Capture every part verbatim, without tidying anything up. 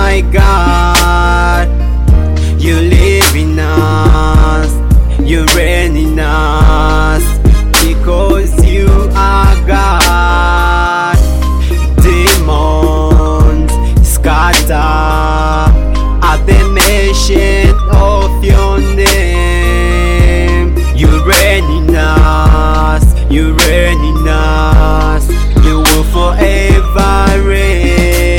my God, you live in us, you reign in us, because you are God. Demons scatter at the mention of your name. You reign in us, you reign in us, you will forever reign.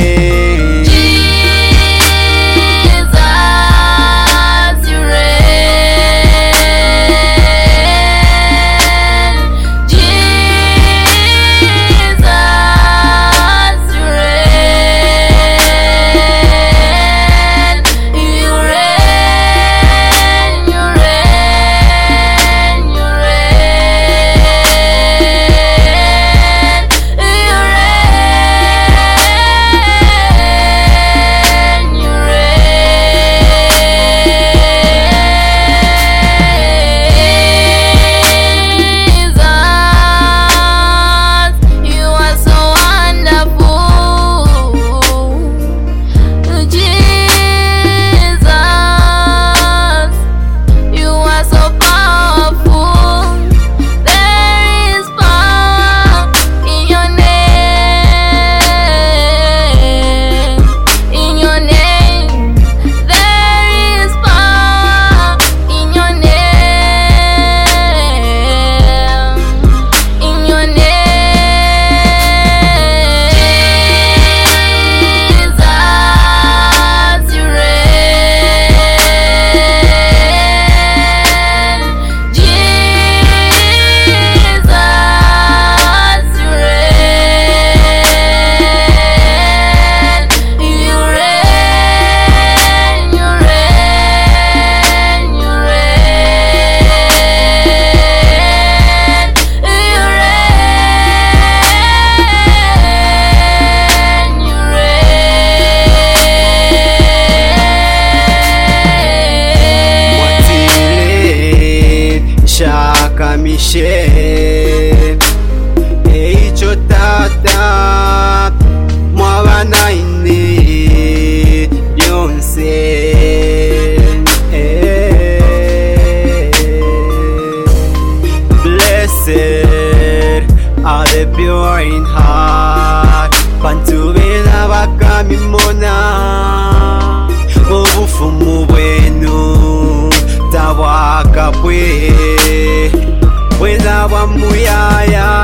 Mishe eicho tata mwabana ini yonse blessed are the pure in heart, pantubena bakamimona obufumu bwenu tabwaka bwe weza wa muyaya.